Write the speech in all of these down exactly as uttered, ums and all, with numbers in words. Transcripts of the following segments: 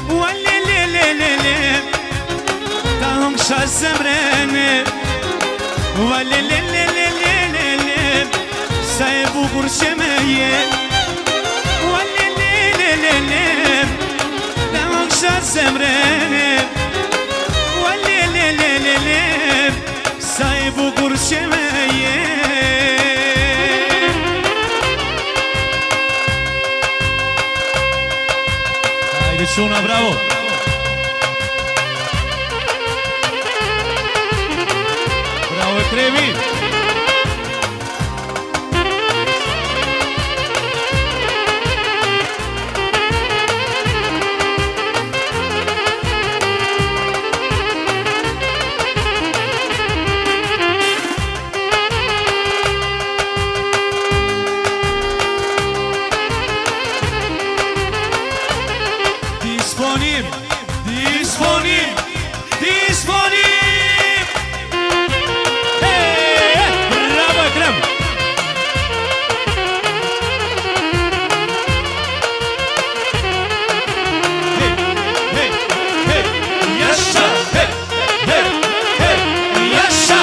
Walelelelele Tahong şazemrene Walelelelele Say bukur şemeye Walelelelele Tahong şazemrene Walelelelele Say bukur şemeye Una, bravo. Bravo, Trevi. Disponim, disponim, disponim. Hey, bravo Ekrem. Hey, hey, hey, yaşa, hey, hey, hey, yaşa.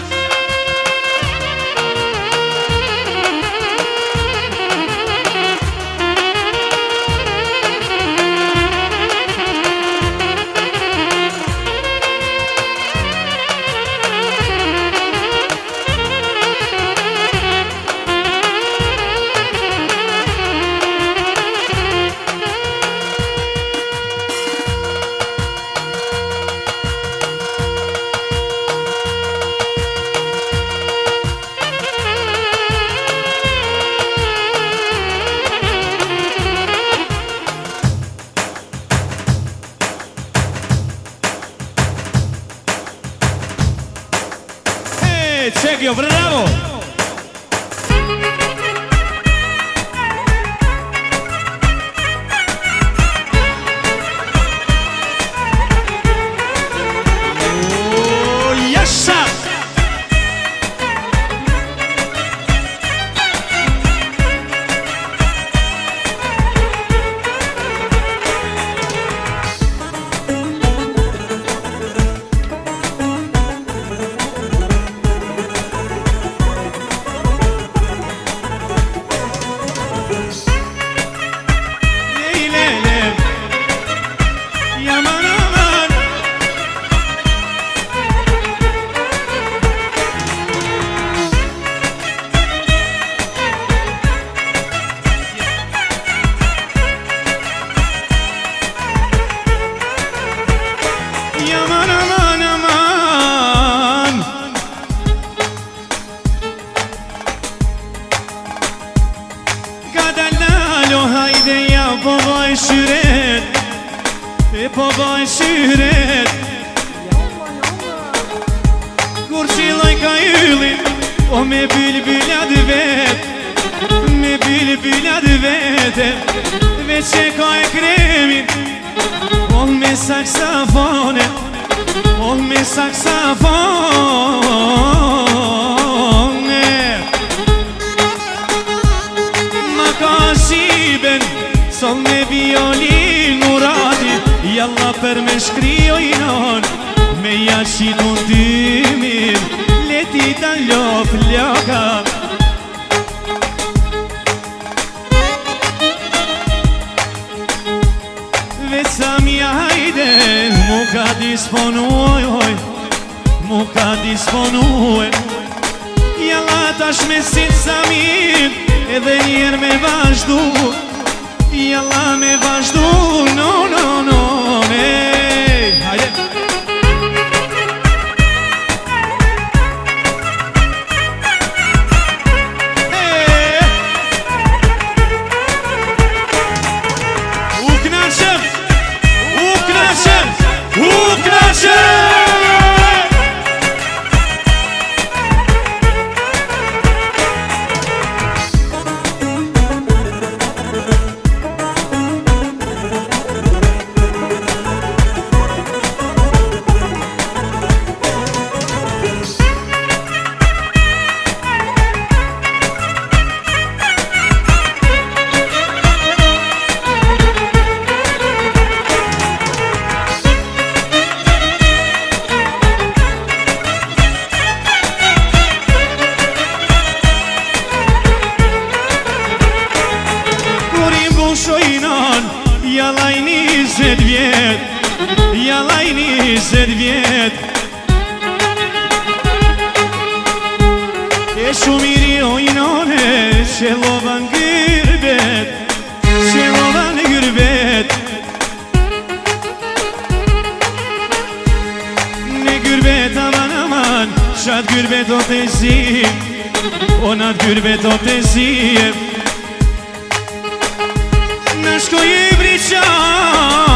Chequio, bravo. Oh, yaşa. Baba şüret, e baba şüret. Kurşilay kayılı, o me bülbül advet, me bülbül advet. Ve çekay kremin, ol me saksafone, ol me saksafone. Makashi ben. Sol me violin muradi Yalla per me scrio in on Me jashi tundimin Leti dan lof ljaka Vesami hajde Muka disponuj Muka disponuj Jalla tash me sit samin Edhe njer me vazhdu Jalla me vazhdu, no, no, no, hey, hajde. Hey. Uknačem, uknačem, uknačem. zed vjet, ja lajni zed vjet. E shumiri ojnone, shelovan gyrbet, shelovan gyrbet. Ne gyrbet aman aman, shat gyrbet o te zim, onat gyrbet o te zim. Në shkoj i vriqa